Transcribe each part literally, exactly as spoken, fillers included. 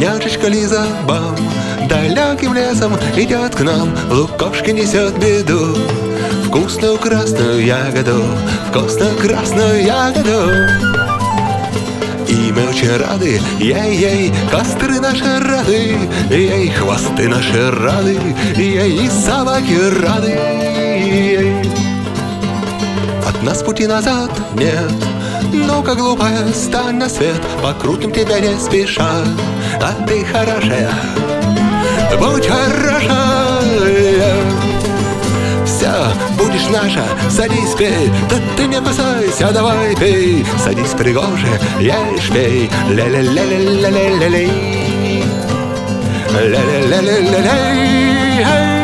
Няшечка Лиза, бам, далеким лесом идет к нам, лукошки несет беду. Вкусную красную ягоду, вкусную красную ягоду. И мы очень рады, ей-ей, костры наши рады, ей, хвосты наши рады, ей, и собаки рады, ей. От нас пути назад нет, ну-ка, глупая, стань на свет, покрутим тебя не спеша. А ты хорошая, будь хорошая, вся будешь наша, садись, пей, да ты не кусайся, давай пей. Садись, пригоже, ешь, пей, ля-ля-ля-ля-ля-ля-ля-лей, ля-ля-ля-ля-ля-лей.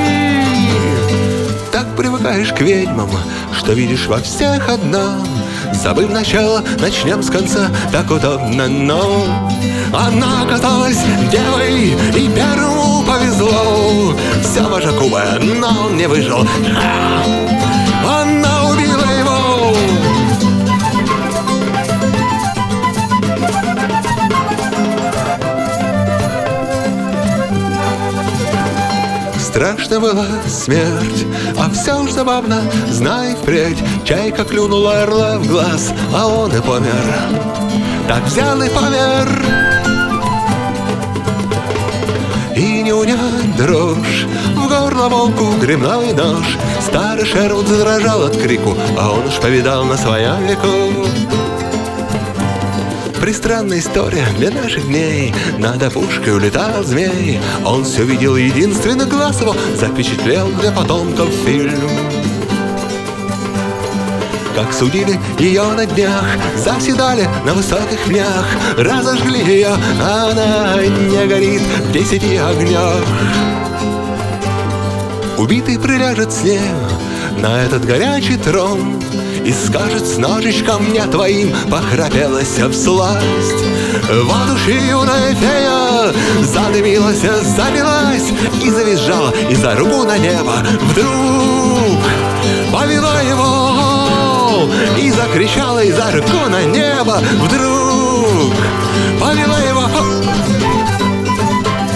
Так привыкаешь к ведьмам, что видишь во всех одна. Забыв начало, начнем с конца, так удобно, но она оказалась девой, и первому повезло. Все вожакубая, но он не выжил. Она убила его. Страшно была смерть, а все уж забавно, знай впредь. Чайка клюнула орла в глаз, а он и помер. Так взял и помер. И не унять дрожь, в горло волку грибной нож. Старый Шервуд задрожал от крику, а он уж повидал на своем веку. Пристранная история для наших дней. Над опушкой улетал змей. Он все видел, единственный глаз его запечатлел для потомков фильм. Как судили ее на днях, заседали на высоких пнях, разожгли ее, а она не горит в десяти огнях. Убитый приляжет с ней на этот горячий трон и скажет с ножичком мне твоим похрапелась всласть. Вот уж и юная фея задымилась, залилась и завизжала, и за руку на небо вдруг повела его, и закричала, и за руку на небо вдруг повела его.